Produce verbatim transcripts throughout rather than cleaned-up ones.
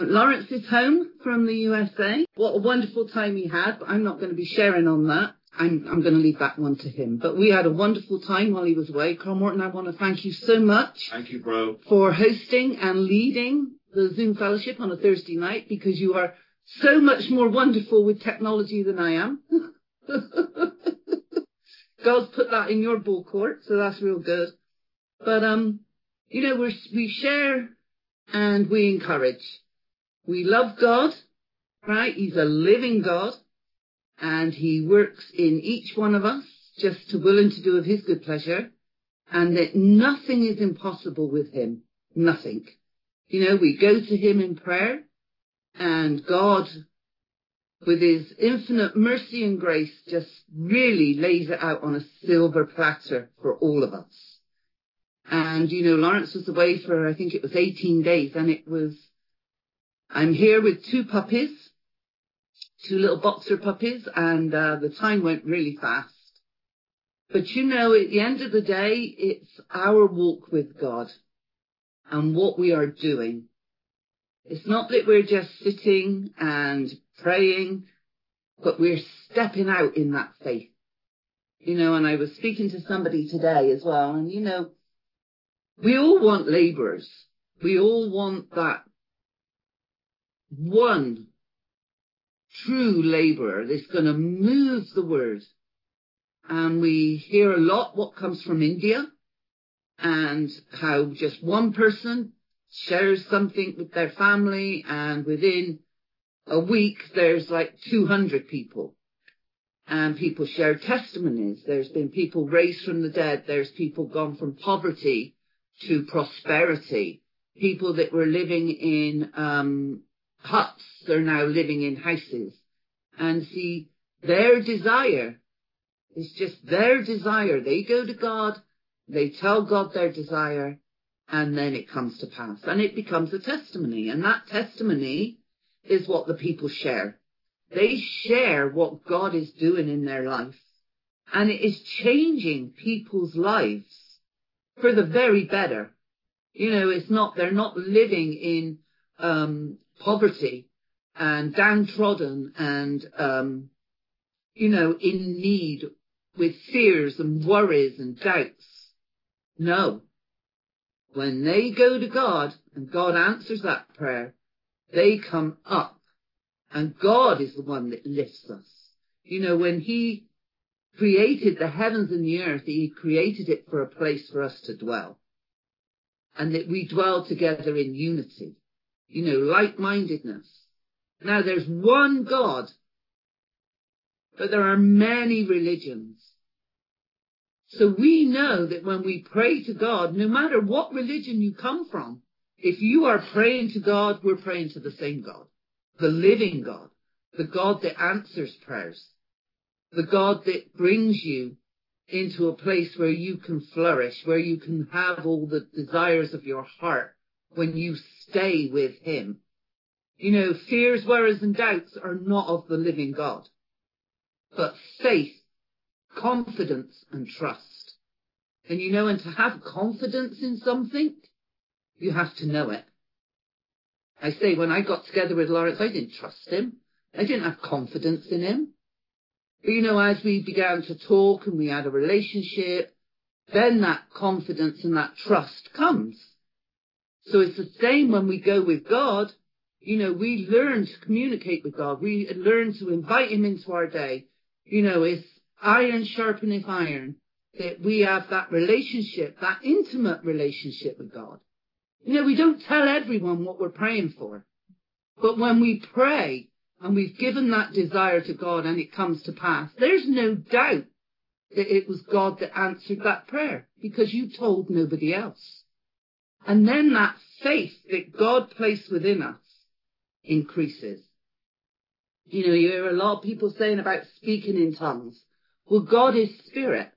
Lawrence is home from the U S A. What a wonderful time he had, but I'm not going to be sharing on that. I'm, I'm going to leave that one to him. But we had a wonderful time while he was away. Carl Morton, I want to thank you so much. Thank you, bro. For hosting and leading the Zoom Fellowship on a Thursday night, because you are so much more wonderful with technology than I am. God's put that in your ball court, so that's real good. But, um, you know, we're, we share and we encourage. We love God, right? He's a living God, and he works in each one of us just to will and to do of his good pleasure, and that nothing is impossible with him. Nothing. You know, we go to him in prayer, and God, with his infinite mercy and grace, just really lays it out on a silver platter for all of us. And, you know, Lawrence was away for, I think it was eighteen days, and it was, I'm here with two puppies, two little boxer puppies, and uh, the time went really fast. But, you know, at the end of the day, it's our walk with God and what we are doing. It's not that we're just sitting and praying, but we're stepping out in that faith. You know, and I was speaking to somebody today as well, and, you know, we all want labourers. We all want that one true labourer that's going to move the word. And we hear a lot what comes from India, and how just one person shares something with their family, and within a week there's like two hundred people. And people share testimonies. There's been people raised from the dead. There's people gone from poverty to prosperity. People that were living in um huts are now living in houses. And see, their desire is just their desire. They go to God, they tell God their desire, and then it comes to pass. And it becomes a testimony. And that testimony is what the people share. They share what God is doing in their life. And it is changing people's lives for the very better. You know, it's not, they're not living in um poverty and downtrodden and, um, you know, in need with fears and worries and doubts. No. When they go to God and God answers that prayer, they come up, and God is the one that lifts us. You know, when he created the heavens and the earth, he created it for a place for us to dwell, and that we dwell together in unity, you know, like-mindedness. Now, there's one God, but there are many religions. So we know that when we pray to God, no matter what religion you come from, if you are praying to God, we're praying to the same God, the living God, the God that answers prayers, the God that brings you into a place where you can flourish, where you can have all the desires of your heart when you stay with him. You know, fears, worries and doubts are not of the living God, but faith, confidence and trust. And you know, and to have confidence in something, you have to know it. I say, when I got together with Lawrence, I didn't trust him. I didn't have confidence in him. But, you know, as we began to talk and we had a relationship, then that confidence and that trust comes. So it's the same when we go with God. You know, we learn to communicate with God. We learn to invite him into our day. You know, it's iron sharpeneth iron, that we have that relationship, that intimate relationship with God. You know, we don't tell everyone what we're praying for. But when we pray and we've given that desire to God and it comes to pass, there's no doubt that it was God that answered that prayer, because you told nobody else. And then that faith that God placed within us increases. You know, you hear a lot of people saying about speaking in tongues. Well, God is spirit.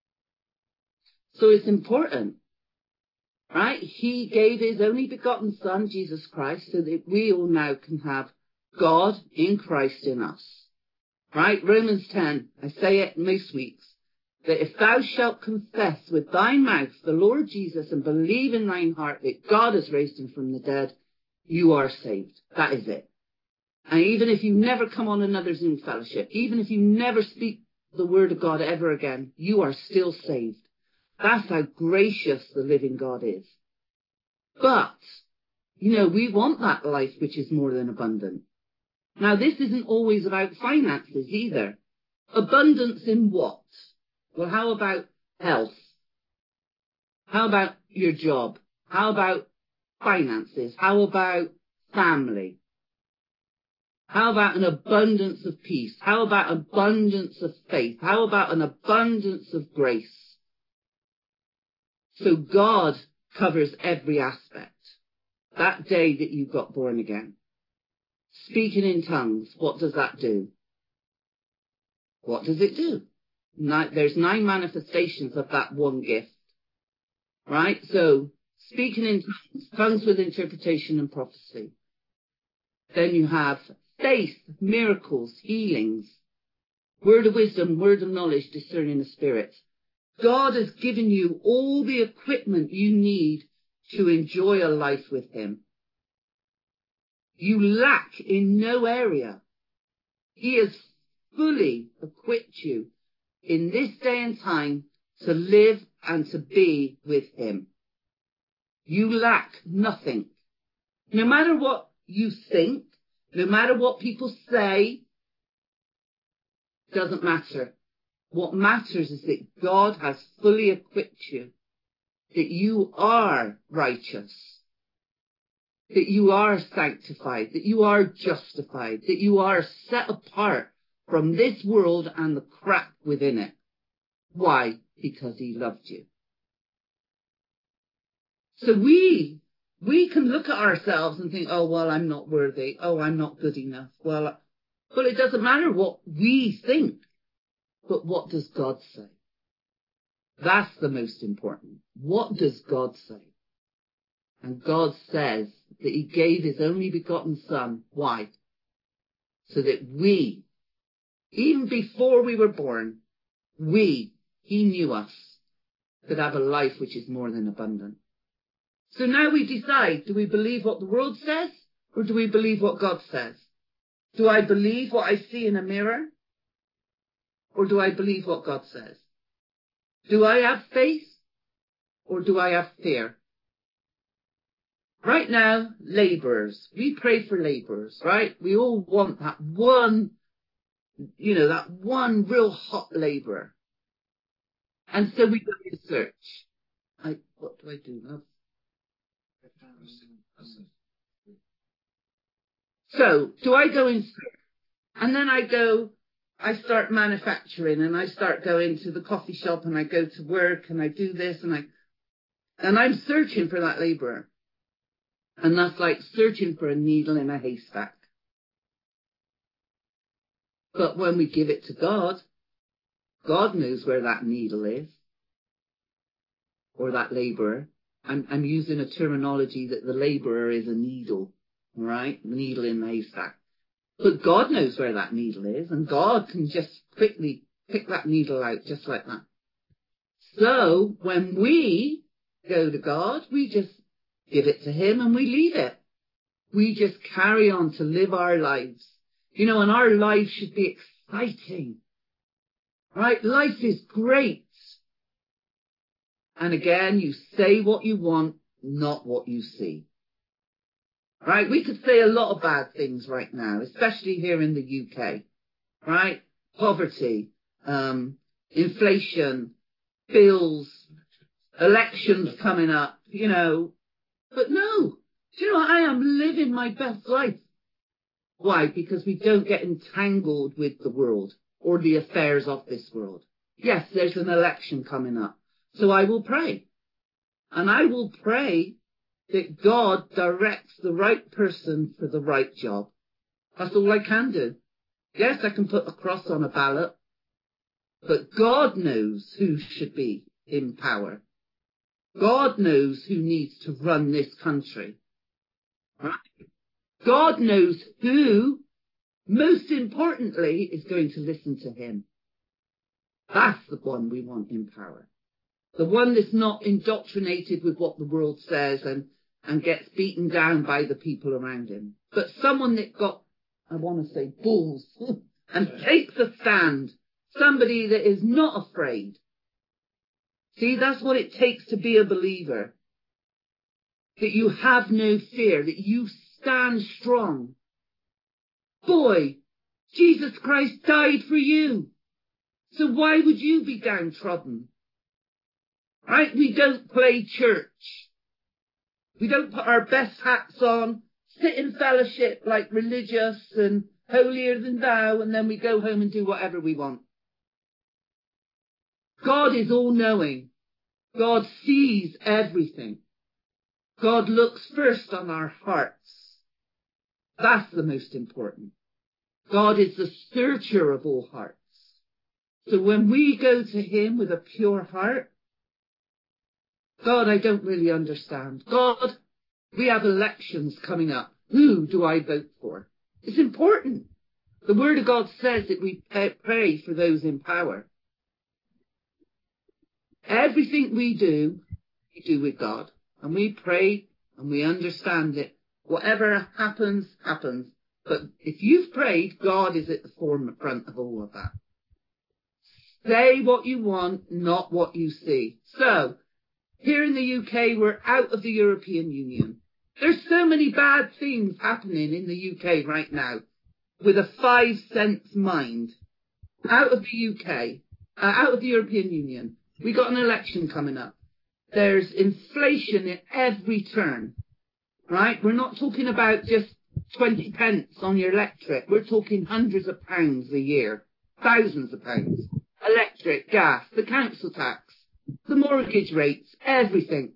So it's important, right? He gave his only begotten Son, Jesus Christ, so that we all now can have God in Christ in us, right? Romans ten, I say it most weeks, that if thou shalt confess with thy mouth the Lord Jesus and believe in thine heart that God has raised him from the dead, you are saved. That is it. And even if you never come on another Zoom fellowship, even if you never speak the word of God ever again, you are still saved. That's how gracious the living God is. But, you know, we want that life which is more than abundant. Now, this isn't always about finances either. Abundance in what? Well, how about health? How about your job? How about finances? How about family? How about an abundance of peace? How about abundance of faith? How about an abundance of grace? So God covers every aspect. That day that you got born again. Speaking in tongues, what does that do? What does it do? Nine, there's nine manifestations of that one gift. Right? So, speaking in tongues, tongues with interpretation and prophecy. Then you have faith, miracles, healings, word of wisdom, word of knowledge, discerning the spirits. God has given you all the equipment you need to enjoy a life with him. You lack in no area. He has fully equipped you in this day and time to live and to be with him. You lack nothing. No matter what you think, no matter what people say, doesn't matter. What matters is that God has fully equipped you, that you are righteous, that you are sanctified, that you are justified, that you are set apart from this world and the crap within it. Why? Because he loved you. So we, we can look at ourselves and think, oh, well, I'm not worthy. Oh, I'm not good enough. Well, but it doesn't matter what we think. But what does God say? That's the most important. What does God say? And God says that he gave his only begotten Son. Why? So that we, even before we were born, we, he knew us, could have a life which is more than abundant. So now we decide, do we believe what the world says, or do we believe what God says? Do I believe what I see in a mirror, or do I believe what God says? Do I have faith, or do I have fear? Right now, labourers, we pray for labourers, right? We all want that one, you know, that one real hot labourer. And so we go to search. I, what do I do, love? So, do I go in search? And then I go, I start manufacturing and I start going to the coffee shop and I go to work and I do this and I, and I'm searching for that labourer. And that's like searching for a needle in a haystack. But when we give it to God, God knows where that needle is. Or that labourer. I'm, I'm using a terminology that the labourer is a needle, right? Needle in the haystack. But God knows where that needle is, and God can just quickly pick that needle out just like that. So when we go to God, we just give it to him and we leave it. We just carry on to live our lives. You know, and our lives should be exciting, right? Life is great. And again, you say what you want, not what you see. Right? We could say a lot of bad things right now, especially here in the U K. Right? Poverty, um, inflation, bills, elections coming up, you know. But no, do you know what? I am living my best life. Why? Because we don't get entangled with the world or the affairs of this world. Yes, there's an election coming up. So I will pray. And I will pray that God directs the right person for the right job. That's all I can do. Yes, I can put a cross on a ballot, but God knows who should be in power. God knows who needs to run this country. Right? God knows who, most importantly, is going to listen to him. That's the one we want in power. The one that's not indoctrinated with what the world says and, and gets beaten down by the people around him. But someone that got, I want to say, balls and takes a stand. Somebody that is not afraid. See, that's what it takes to be a believer. That you have no fear, that you stand strong. Boy, Jesus Christ died for you. So why would you be downtrodden? Right? We don't play church. We don't put our best hats on, sit in fellowship like religious and holier than thou, and then we go home and do whatever we want. God is all-knowing. God sees everything. God looks first on our hearts. That's the most important. God is the searcher of all hearts. So when we go to him with a pure heart, God, I don't really understand. God, we have elections coming up. Who do I vote for? It's important. The Word of God says that we pray for those in power. Everything we do, we do with God. And we pray and we understand it. Whatever happens, happens. But if you've prayed, God is at the forefront of all of that. Say what you want, not what you see. So, here in the U K, we're out of the European Union. There's so many bad things happening in the U K right now with a five sense mind. Out of the U K, uh, out of the European Union. We got an election coming up. There's inflation at every turn, right? We're not talking about just twenty pence on your electric. We're talking hundreds of pounds a year, thousands of pounds. Electric, gas, the council tax, the mortgage rates, everything.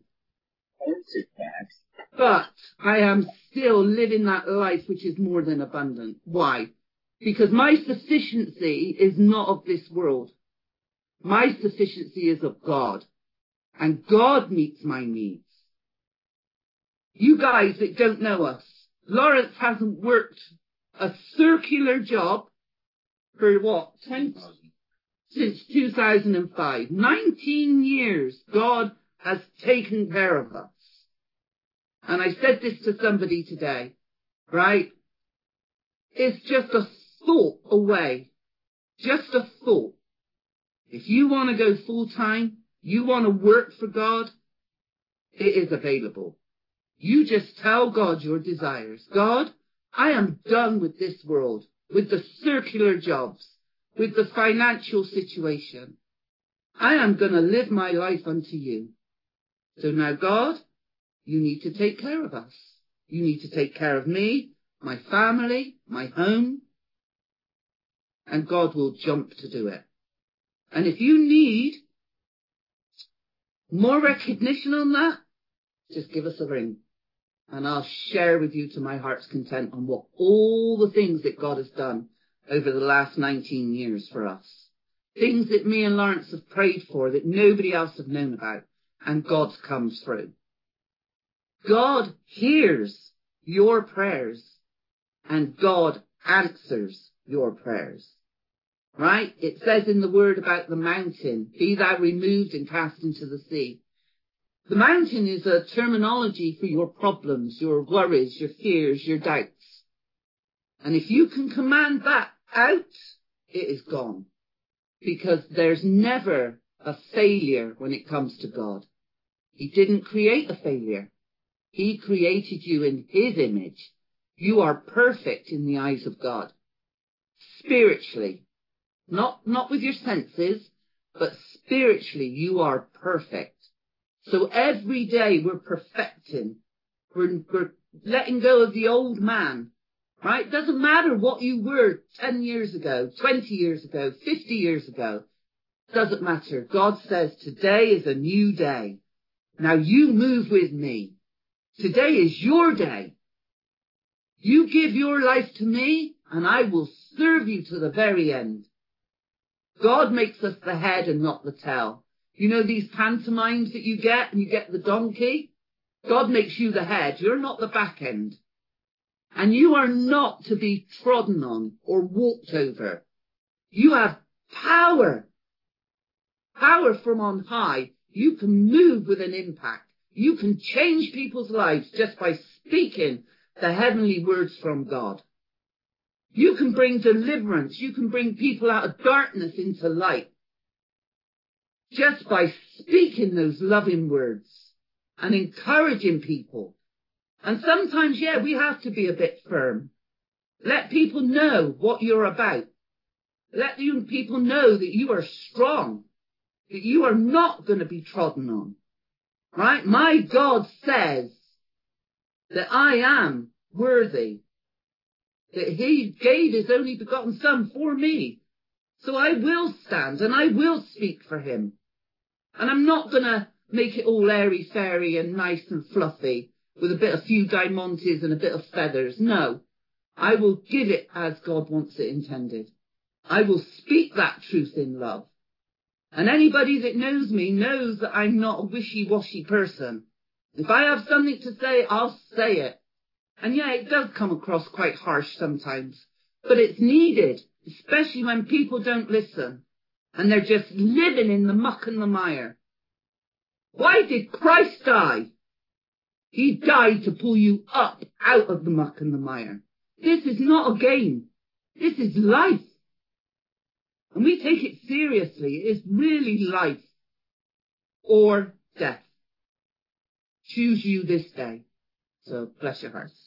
But I am still living that life which is more than abundant. Why? Because my sufficiency is not of this world. My sufficiency is of God. And God meets my needs. You guys that don't know us, Lawrence hasn't worked a circular job for what? twenty Since two thousand five. nineteen years God has taken care of us. And I said this to somebody today, right? It's just a thought away. Just a thought. If you want to go full time, you want to work for God, it is available. You just tell God your desires. God, I am done with this world, with the circular jobs, with the financial situation. I am going to live my life unto you. So now, God, you need to take care of us. You need to take care of me, my family, my home. And God will jump to do it. And if you need more recognition on that, just give us a ring. And I'll share with you to my heart's content on what all the things that God has done over the last nineteen years for us. Things that me and Lawrence have prayed for that nobody else have known about. And God comes through. God hears your prayers. And God answers your prayers. Right? It says in the word about the mountain, be thou removed and cast into the sea. The mountain is a terminology for your problems, your worries, your fears, your doubts. And if you can command that out, it is gone. Because there's never a failure when it comes to God. He didn't create a failure. He created you in his image. You are perfect in the eyes of God. Spiritually. Not, not with your senses, but spiritually you are perfect. So every day we're perfecting. We're, we're letting go of the old man, right? Doesn't matter what you were ten years ago, twenty years ago, fifty years ago. Doesn't matter. God says today is a new day. Now you move with me. Today is your day. You give your life to me and I will serve you to the very end. God makes us the head and not the tail. You know these pantomimes that you get and you get the donkey? God makes you the head. You're not the back end. And you are not to be trodden on or walked over. You have power. Power from on high. You can move with an impact. You can change people's lives just by speaking the heavenly words from God. You can bring deliverance. You can bring people out of darkness into light just by speaking those loving words and encouraging people. And sometimes, yeah, we have to be a bit firm. Let people know what you're about. Let you people know that you are strong, that you are not going to be trodden on. Right? My God says that I am worthy, that he gave his only begotten Son for me. So I will stand and I will speak for him. And I'm not going to make it all airy-fairy and nice and fluffy with a bit of few diamantes and a bit of feathers. No, I will give it as God wants it intended. I will speak that truth in love. And anybody that knows me knows that I'm not a wishy-washy person. If I have something to say, I'll say it. And yeah, it does come across quite harsh sometimes, but it's needed, especially when people don't listen and they're just living in the muck and the mire. Why did Christ die? He died to pull you up out of the muck and the mire. This is not a game. This is life. And we take it seriously. It is really life or death. Choose you this day. So bless your hearts.